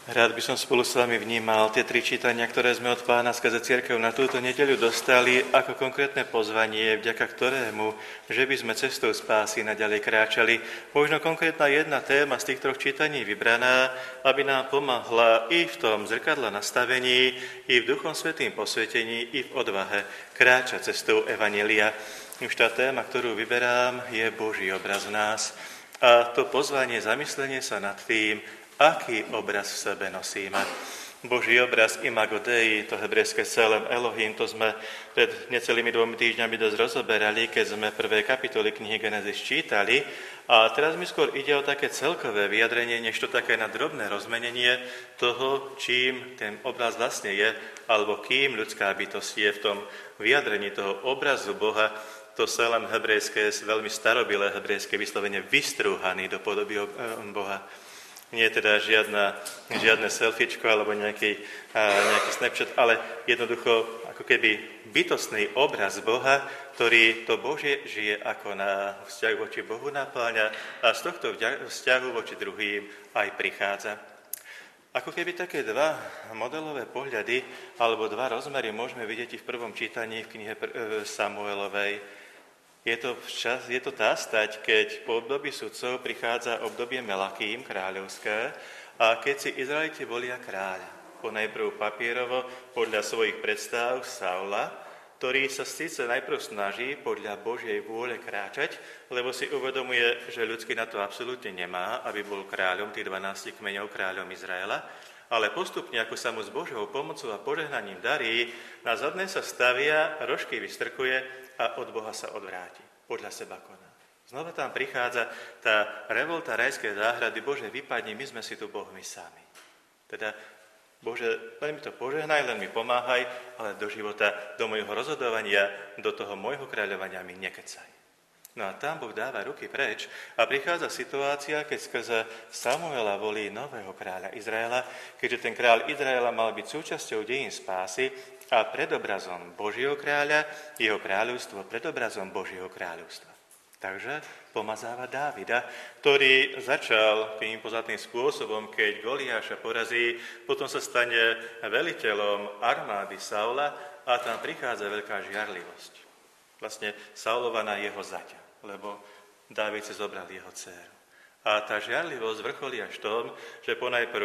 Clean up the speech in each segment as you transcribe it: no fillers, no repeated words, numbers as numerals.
Rád by som spolu s vami vnímal tie 3 čítania, ktoré sme od Pána skrze cirkev na túto nedeľu dostali, ako konkrétne pozvanie, vďaka ktorému, že by sme cestou spásy naďalej kráčali. Možno konkrétna jedna téma z tých 3 čítaní vybraná, aby nám pomohla i v tom zrkadla nastavení, i v Duchom Svätým posvetení, i v odvahe kráčať cestou evanjelia. Už tá téma, ktorú vyberám, je Boží obraz v nás. A to pozvanie, zamyslenie sa nad tým, aký obraz v sebe nosíme. Boží obraz imago Dei, to hebrejské celém Elohim, to sme pred necelými 2 týždňami dosť rozoberali, keď sme prvé kapitoly knihy Genesis čítali. A teraz mi skôr ide o také celkové vyjadrenie, než to také na drobné rozmenenie toho, čím ten obraz vlastne je, alebo kým ľudská bytosť je v tom vyjadrení toho obrazu Boha. To celém hebrejské, veľmi starobilé hebrejské vyslovene vystrúhaný do podoby Boha. Nie je teda žiadne selfiečko alebo nejaký Snapchat, ale jednoducho ako keby bytostný obraz Boha, ktorý to Božie žije ako na vzťah voči Bohu napáľa a z tohto vzťahu voči druhým aj prichádza. Ako keby také 2 modelové pohľady alebo 2 rozmery môžeme vidieť i v prvom čítaní v knihe Samuelovej. Je to tá stať, keď po období sudcov prichádza obdobie Melakým, kráľovské, a keď si Izraeliti volia kráľa. Ponajprv papierovo podľa svojich predstav Saula, ktorý sa síce najprv snaží podľa Božej vôle kráčať, lebo si uvedomuje, že ľudský na to absolútne nemá, aby bol kráľom tých 12 kmeňov, kráľom Izraela, ale postupne, ako sa mu s Božou pomocou a požehnaním darí, na zadné sa stavia, rožky vystrkuje a od Boha sa odvráti. Podľa seba koná. Znova tam prichádza tá revolta rajskej záhrady. Bože, vypadni, my sme si tu Bohmi sami. Teda, Bože, len mi to požehnaj, len mi pomáhaj, ale do života, do môjho rozhodovania, do toho môjho kráľovania mi nekecaj. No a tam Boh dáva ruky preč a prichádza situácia, keď skrze Samuela volí nového kráľa Izraela, keďže ten kráľ Izraela mal byť súčasťou dejín spásy a predobrazom Božieho kráľa, jeho kráľovstvo predobrazom Božieho kráľovstva. Takže pomazáva Dávida, ktorý začal tým pozatým spôsobom, keď Goliáša porazí, potom sa stane veliteľom armády Saula a tam prichádza veľká žiarlivosť. Vlastne Saulova na jeho zaťa, lebo Dávid si zobral jeho dcéru. A tá žiarlivosť vrcholí až v tom, že ponajprv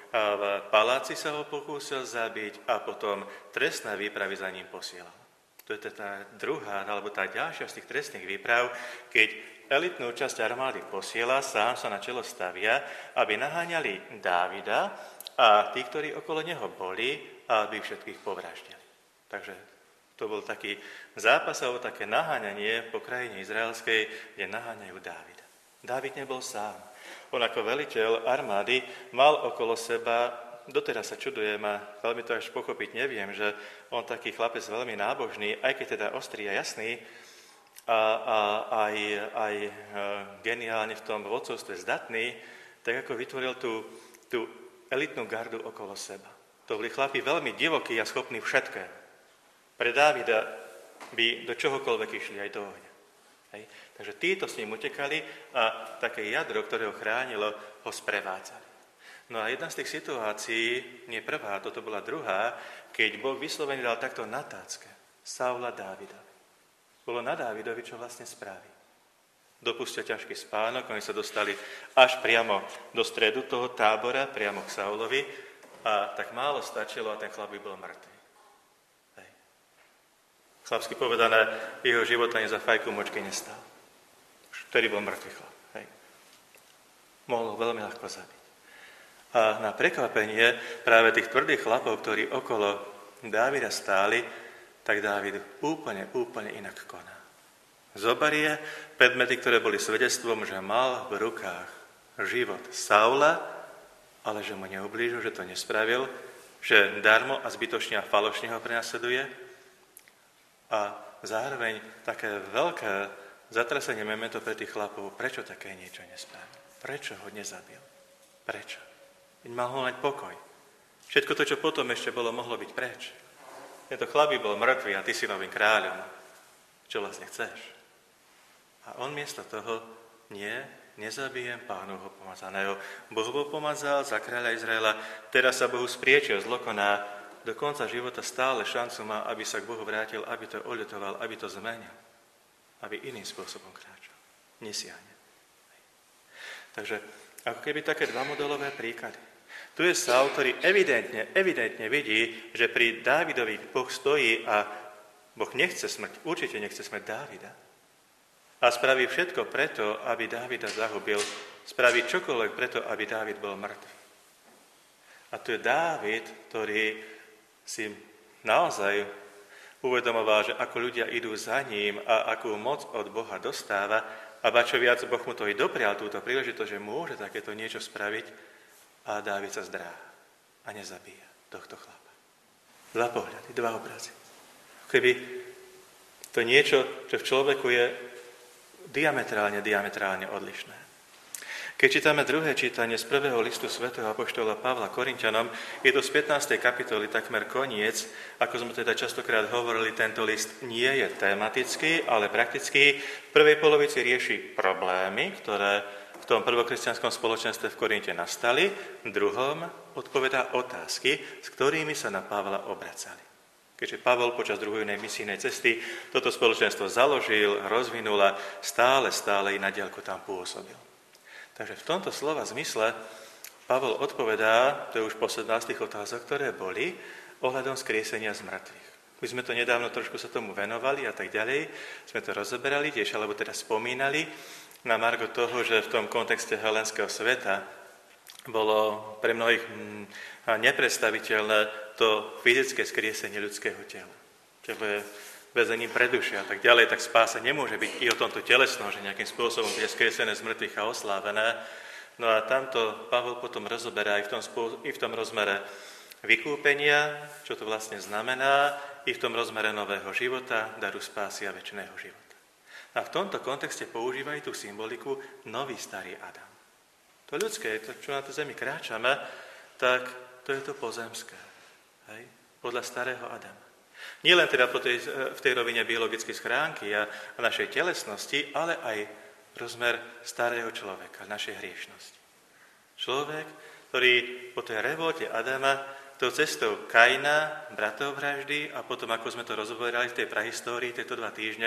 v paláci sa ho pokúsil zabiť a potom trestné výpravy za ním posielal. To je tá druhá, alebo tá ďalšia z tých trestných výprav, keď elitnú časť armády posiela, sám sa na čelo stavia, aby naháňali Dávida a tí, ktorí okolo neho boli, aby všetkých povraždili. Takže to bol taký zápas alebo také naháňanie po krajine izraelskej, kde naháňajú Dávida. Dávid nebol sám. On ako veliteľ armády mal okolo seba, doteraz sa čudujem a veľmi to až pochopiť neviem, že on taký chlapec veľmi nábožný, aj keď teda ostrý a jasný, a aj geniálne v tom vodcovstve zdatný, tak ako vytvoril tú elitnú gardu okolo seba. To boli chlapi veľmi divokí a schopní všetkého. Pre Dávida by do čohokoľvek išli aj do ohňa. Hej. Takže títo s ním utekali a také jadro, ktoré ho chránilo, ho sprevádzali. No a jedna z tých situácií, nie prvá, toto bola druhá, keď Boh vyslovene dal takto na tácke Saula Dávidovi. Bolo na Dávidovi, čo vlastne spraví. Dopustia ťažký spánok, oni sa dostali až priamo do stredu toho tábora, priamo k Saulovi a tak málo stačilo a ten chlap by bol mŕtvy. Chlapsky povedané, jeho život ani za fajku močky nestal. Vtedy bol mŕtvy chlap. Hej. Mohol ho veľmi ľahko zabiť. A na prekvapenie práve tých tvrdých chlapov, ktorí okolo Dávida stáli, tak Dávid úplne inak koná. Zoberie predmety, ktoré boli svedectvom, že mal v rukách život Saula, ale že mu neublížil, že to nespravil, že darmo a zbytočne a falošne ho prenasleduje. A zároveň také veľké zatrasenie memento pre tých chlapov, prečo také niečo nespravil? Prečo ho nezabil? Prečo? Veď mal ho mať pokoj. Všetko to, čo potom ešte bolo, mohlo byť preč. Tento chlap by bol mŕtvý a ty si novým kráľom. Čo vlastne chceš? A on miesto toho nie, nezabijem Pánovho pomazaného. Boh ho pomazal za kráľa Izraela, teraz sa Bohu spriečil, zlo koná, do konca života stále šancu má, aby sa k Bohu vrátil, aby to oľutoval, aby to zmenil, aby iným spôsobom kráčal. Nesiahne. Takže ako keby také dva modelové príklady. Tu je Saul, ktorý evidentne vidí, že pri Dávidovi Boh stojí a Boh nechce smrť, určite nechce smrť Dávida. A spraví všetko preto, aby Dávida zahubil, spraví čokoľvek preto, aby Dávid bol mŕtvy. A tu je Dávid, ktorý si naozaj uvedomoval, že ako ľudia idú za ním a akú moc od Boha dostáva, a ba čo viac, Boh mu to i doprial túto príležitosť, že môže takéto niečo spraviť, a Dávid sa zdráha a nezabíja tohto chlapa. Dva pohľady, dva obrazy. Keby to niečo, čo v človeku je diametrálne odlišné. Keď čítame druhé čítanie z prvého listu svätého apoštola Pavla Korinťanom, je to z 15. kapitoly takmer koniec. Ako sme teda častokrát hovorili, tento list nie je tematický, ale praktický. V prvej polovici rieši problémy, ktoré v tom prvokresťanskom spoločenstve v Korinte nastali. V druhom odpovedá otázky, s ktorými sa na Pavla obracali. Keďže Pavol počas druhej misijnej cesty toto spoločenstvo založil, rozvinul a stále i na diaľku tam pôsobil. Takže v tomto slova zmysle Pavol odpovedá, to je už posledná z tých otázok, ktoré boli, ohľadom skriesenia z mŕtvych. My sme to nedávno trošku sa tomu venovali a tak ďalej, sme to rozoberali tiež, alebo teda spomínali, na margo toho, že v tom kontexte helenského sveta bolo pre mnohých nepredstaviteľné to fyzické skriesenie ľudského tela. Telo je väzením pre duše a tak ďalej, tak spása nemôže byť i o tomto telesnom, že nejakým spôsobom je skriesené z mŕtvych a oslávené. No a tamto Pavol potom rozoberá i v tom rozmere vykúpenia, čo to vlastne znamená, i v tom rozmere nového života, daru spásy a večného života. A v tomto kontexte používajú tú symboliku nový starý Adam. To ľudské, to, čo na tej zemi kráčame, tak to je to pozemské. Hej? Podľa starého Adama. Nie len teda v tej rovine biologickej schránky a našej telesnosti, ale aj rozmer starého človeka, našej hriešnosti. Človek, ktorý po tej revolte Adama, tou cestou Kaina, bratovraždy a potom, ako sme to rozoberali v tej prahistórii, tieto 2 týždne,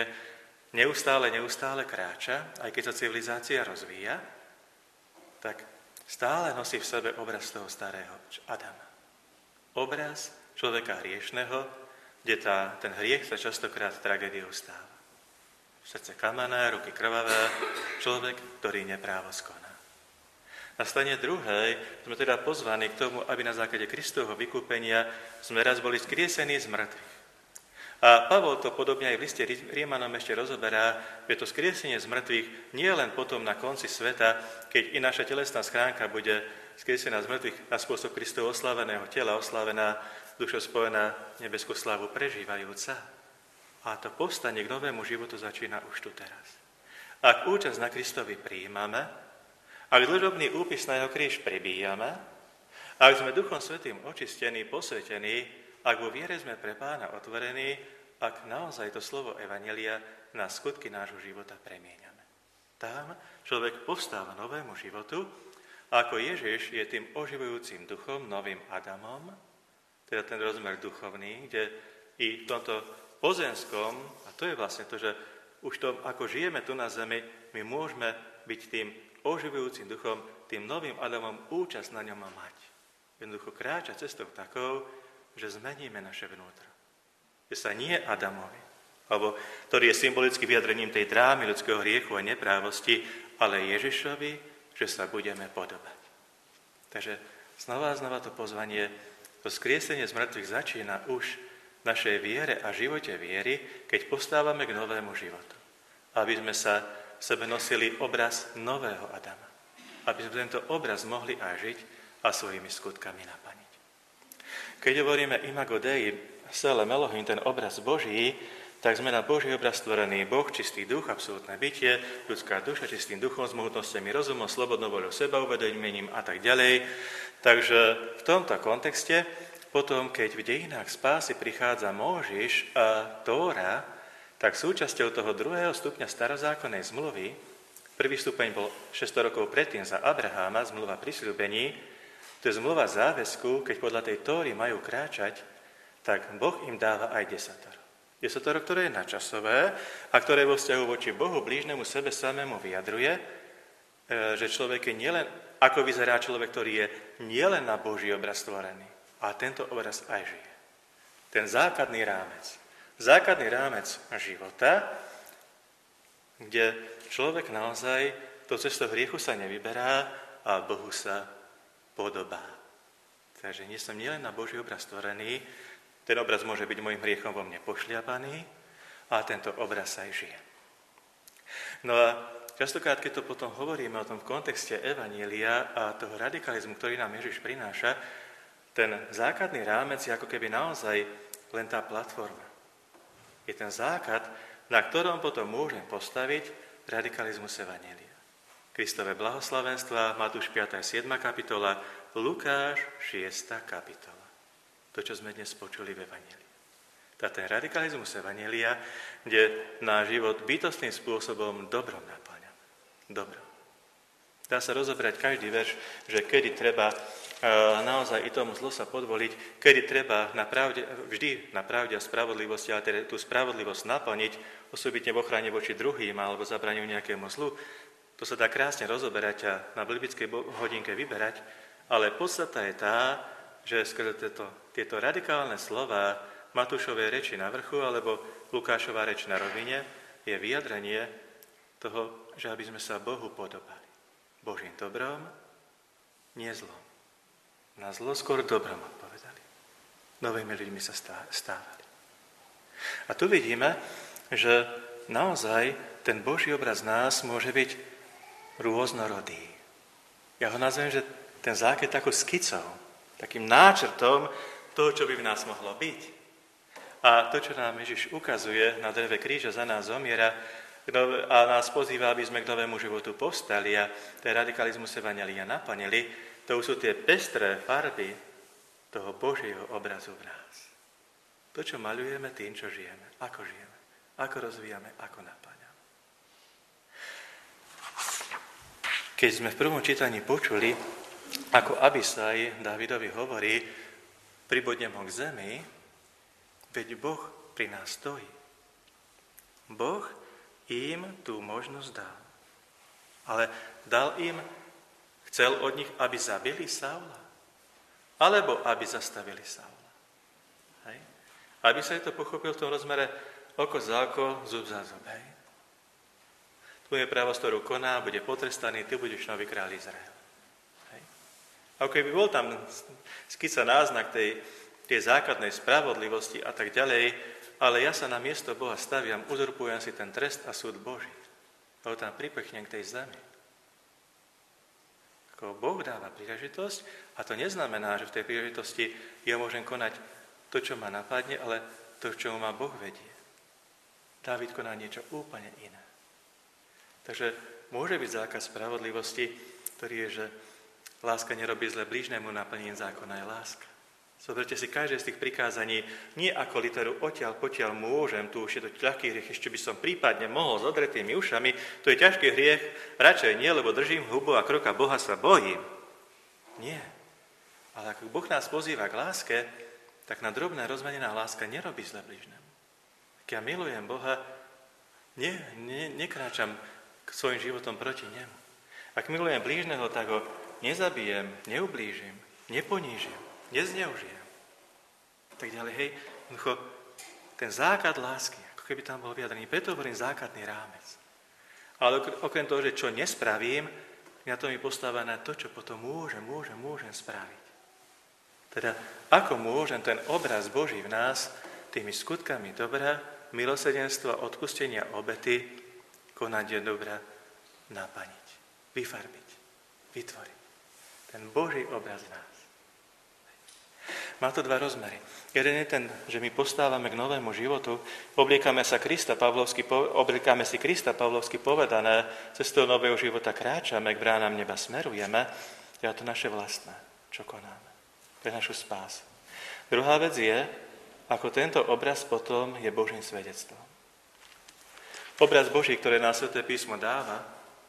neustále kráča, aj keď sa civilizácia rozvíja, tak stále nosí v sebe obraz toho starého Adama. Obraz človeka hriešného, kde ten hriech sa častokrát tragédiou stáva. Srdce kamenné, ruky krvavé, človek, ktorý neprávo skoná. Na strane druhej sme teda pozvaní k tomu, aby na základe Kristovho vykúpenia sme raz boli skriesení z mŕtvych. A Pavol to podobne aj v liste Rímanom ešte rozoberá, že to skriesenie z mŕtvych nie len potom na konci sveta, keď i naša telesná schránka bude skriesená z mŕtvych na spôsob Kristovo osláveného tela, oslávená dušo spojená nebeskú slávu prežívajúca. A to povstanie k novému životu začína už tu teraz. Ak účasť na Kristovi prijímame, ak dlžobný úpis na jeho kríž pribíjame, ak sme Duchom Svätým očistení, posvetení, ak vo viere sme pre Pána otvorení, ak naozaj to slovo Evanjelia na skutky nášho života premieňame. Tam človek povstáva novému životu, ako Ježiš je tým oživujúcim duchom, novým Adamom, teda ten rozmer duchovný, kde i v tomto pozemskom, a to je vlastne to, že už to, ako žijeme tu na zemi, my môžeme byť tým oživujúcim duchom, tým novým Adamom účasť na ňom mať. Jednoducho kráča cestou takou, že zmeníme naše vnútro. Že sa nie Adamovi, alebo ktorý je symbolicky vyjadrením tej drámy ľudského hriechu a neprávosti, ale Ježišovi, že sa budeme podobať. Takže znova to pozvanie, to skriesenie z mŕtvych začína už v našej viere a živote viery, keď postávame k novému životu. Aby sme sa v sebe nosili obraz nového Adama. Aby sme tento obraz mohli aj žiť a svojimi skutkami naplniť. Keď hovoríme imago Dei, celé Elohim, ten obraz Boží, tak sme na Boží obraz stvorený Boh, čistý duch, absolútne bytie, ľudská duša, čistým duchom, s mohutnosťami rozumom, slobodnou voľou, sebauvedomením a tak ďalej. Takže v tomto kontexte, potom, keď v dejinách spásy prichádza Móžiš a Tóra, tak súčasťou toho druhého stupňa starozákonnej zmluvy Prvý stupeň bol 600 rokov predtým za Abraháma, zmluva prisľúbení. To je zmluva záväzku, keď podľa tej Tóry majú kráčať, tak Boh im dáva aj desatoro. Desatoro, ktoré je nadčasové a ktoré vo vzťahu voči Bohu, blížnemu sebe samému vyjadruje, že človek je nielen, ako vyzerá človek, ktorý je nielen na Boží obraz stvorený, a tento obraz aj žije. Ten základný rámec života, kde človek naozaj to cestou hriechu sa nevyberá a Bohu sa podobá. Takže nie som nielen na Boží obraz stvorený, ten obraz môže byť môjim hriechom vo mne pošliapaný a tento obraz aj žije. No a častokrát, keď to potom hovoríme o tom v kontexte evanjelia a toho radikalizmu, ktorý nám Ježiš prináša, ten základný rámec je ako keby naozaj len tá platforma. Je ten základ, na ktorom potom môžem postaviť radikalizmus evanjelia. Kristové blahoslavenstva, Matúš 5. a 7. kapitola, Lukáš 6. kapitola. To, čo sme dnes počuli v evanjelii. Ten radikalizmus evanjelia, kde náš život bytostným spôsobom dobrom naplňame. Dobrom. Dá sa rozobrať každý verš, že kedy treba naozaj i tomu zlo sa podvoliť, kedy treba vždy na pravde a spravodlivosti, ale teda tú spravodlivosť naplniť, osobitne v ochrane voči druhým alebo zabraniu nejakému zlu. To sa dá krásne rozoberať a na biblickej hodinke vyberať, ale podstata je tá, že skrze tieto radikálne slova Matúšovej reči na vrchu alebo Lukášová reč na rovine je vyjadrenie toho, že aby sme sa Bohu podobali. Božím dobrom, nie zlom. Na zlo skôr dobrom odpovedali. Novými ľuďmi sa stávali. A tu vidíme, že naozaj ten Boží obraz nás môže byť rôznorodý. Ja ho nazvem, že ten základ je takou skicou, takým náčrtom toho, čo by v nás mohlo byť. A to, čo nám Ježiš ukazuje na dreve kríža, za nás zomiera a nás pozýva, aby sme k novému životu povstali a ten radikalizmus evanjelia naplnili, to sú tie pestré farby toho Božieho obrazu v nás. To, čo maľujeme tým, čo žijeme, ako rozvíjame, ako naplňame. Keď sme v prvom čítaní počuli, ako Abisaj Dávidovi hovorí, pribodnem ho k zemi, veď Boh pri nás stojí. Boh im tú možnosť dal. Ale dal im, chcel od nich, aby zabili Saula? Alebo aby zastavili Saula? Hej? Aby sa to pochopil v tom rozmere oko za oko, zub za zub. Hej? Tvoje právo, ktorú koná, bude potrestaný, ty budeš nový kráľ Izrael. Hej? A keby bol tam skica náznak tej základnej spravodlivosti a tak ďalej, ale ja sa na miesto Boha staviam, uzurpujem si ten trest a súd Boží. A ho tam pripechnem k tej zemi. Ako Boh dáva príležitosť a to neznamená, že v tej príležitosti ja môžem konať to, čo ma napadne, ale to, čo ma Boh vedie. Dávid koná niečo úplne iné. Takže môže byť zákaz spravodlivosti, ktorý je, že láska nerobí zle blížnemu, naplnením zákona je láska. Zoberte si každé z tých prikázaní, nie ako literu odtiaľ potiaľ môžem, tu už je to ľahký hriech, ešte by som prípadne mohol s odretými ušami, to je ťažký hriech, radšej nie, lebo držím hubu a kroka Boha sa bojím. Nie. Ale ako Boh nás pozýva k láske, tak na drobná rozmenená láska nerobí zle blížnemu. Ak ja milujem Boha, nekráčam k svojim životom proti nemu. Ak milujem blížneho, tak ho nezabijem, neublížim, neponížim, nezneužijem. Tak ďalej, hej, ten základ lásky, ako keby tam bol vyjadrený, preto hovorím základný rámec. Ale okrem toho, že čo nespravím, na to mi postáva na to, čo potom môžem spraviť. Teda, ako môžem ten obraz Boží v nás tými skutkami dobra, milosrdenstva, odpustenia, obety konať je dobra, naplniť, vyfarbiť, vytvoriť. Ten Boží obraz v nás. Má to dva rozmery. Jeden je ten, že my postávame k novému životu, obliekame si Krista Pavlovsky povedané, cestou nového života kráčame, k bránam neba smerujeme, a to naše vlastné, čo konáme, pre našu spásu. Druhá vec je, ako tento obraz potom je Božím svedectvom. Obraz Boží, ktoré nám Sväté písmo dáva,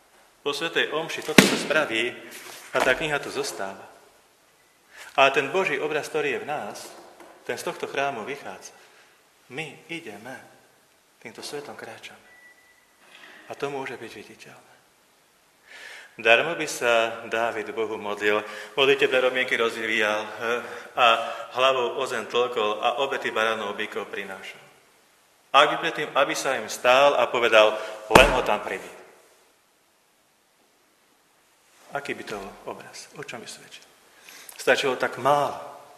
Po svätej omši toto sa spraví a tá kniha tu zostáva. A ten Boží obraz, ktorý je v nás, ten z tohto chrámu vychádza. My ideme, týmto svetom kráčame. A to môže byť viditeľné. Darmo by sa Dávid Bohu modlil, modlitebné romienky rozvíjal a hlavou o zem tlkol a obety baranov bykov prinášal. Ak by predtým, aby sa im stál a povedal, len ho tam pribí. Aký by to bol obraz? O čom by svedčil? Stačilo tak málo,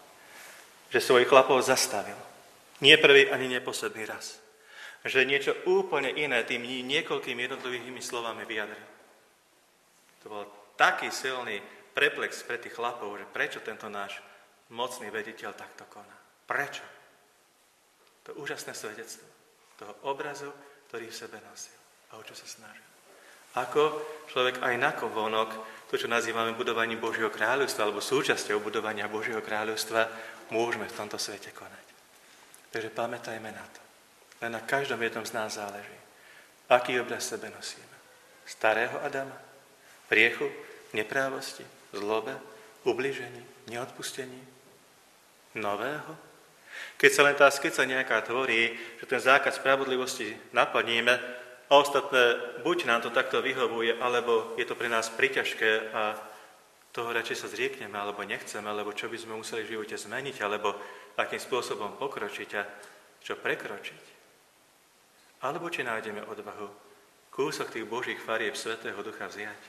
že svojich chlapov zastavil. Nie prvý ani neposledný raz. Že niečo úplne iné tým niekoľkými jednotlivými slovami vyjadril. To bol taký silný preplex pre tých chlapov, že prečo tento náš mocný vediteľ takto koná. Prečo? To úžasné svedectvo toho obrazu, ktorý v sebe nosil a o čo sa snažil. Ako človek aj nakovonok, to, čo nazývame budovaním Božieho kráľovstva, alebo súčasťou budovania Božieho kráľovstva, môžeme v tomto svete konať. Takže pamätajme na to. Len na každom jednom z nás záleží. Aký obraz sebe nosíme? Starého Adama? Hriechu, neprávosti, zlobe, ubližení, neodpustení? Nového? Keď sa len tá skica nejaká tvorí, že ten zákaz spravodlivosti naplníme a ostatné, buď nám to takto vyhovuje, alebo je to pre nás priťažké a toho radšej sa zriekneme, alebo nechceme, alebo čo by sme museli v živote zmeniť, alebo akým spôsobom pokročiť a čo prekročiť. Alebo či nájdeme odvahu kúsok tých Božích farieb Svätého Ducha vziať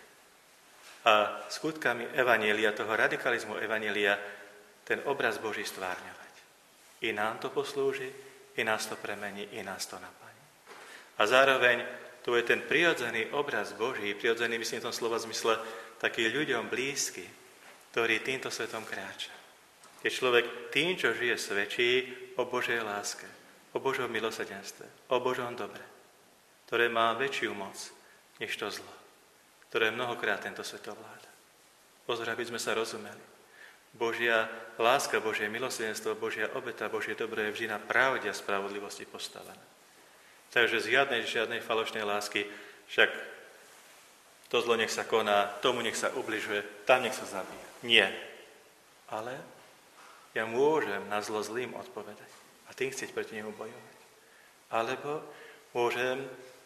a skutkami evanjelia, toho radikalizmu evanjelia, ten obraz Boží stvárňovať. I nám to poslúži, i nás to premení, i nás to naplní. A zároveň tu je ten prirodzený obraz Boží, prirodzený, myslím v tom slova zmysle, taký ľuďom blízky, ktorý týmto svetom kráča. Keď človek tým, čo žije, svedčí o Božej láske, o Božom milosrdenstve, o Božom dobre, ktoré má väčšiu moc, než to zlo, ktoré mnohokrát tento svet ovláda. Pozor, aby sme sa rozumeli. Božia láska, Božie milosrdenstvo, Božia obeta, Božie dobro je vždy na pravde a spravodlivosti postavené. Takže žiadnej falošnej lásky, však to zlo nech sa koná, tomu nech sa ubližuje, tam nech sa zabíja. Nie. Ale ja môžem na zlo zlým odpovedať a tým chcieť proti nemu bojovať. Alebo môžem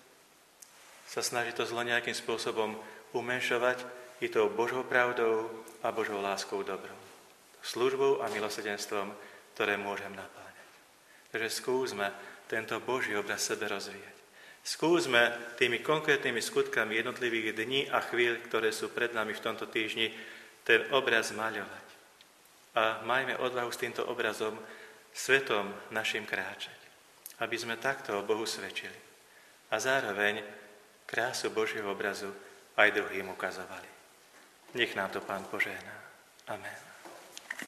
sa snažiť to zlo nejakým spôsobom umenšovať i tou Božou pravdou a Božou láskou dobrou. Službou a milosrdenstvom, ktoré môžem napáňať. Takže skúsme tento Boží obraz sebe rozvíjať. Skúsme tými konkrétnymi skutkami jednotlivých dní a chvíľ, ktoré sú pred nami v tomto týždni, ten obraz maľovať. A majme odvahu s týmto obrazom svetom našim kráčať. Aby sme takto o Bohu svedčili. A zároveň krásu Božieho obrazu aj druhým ukazovali. Nech nám to Pán požehná. Amen.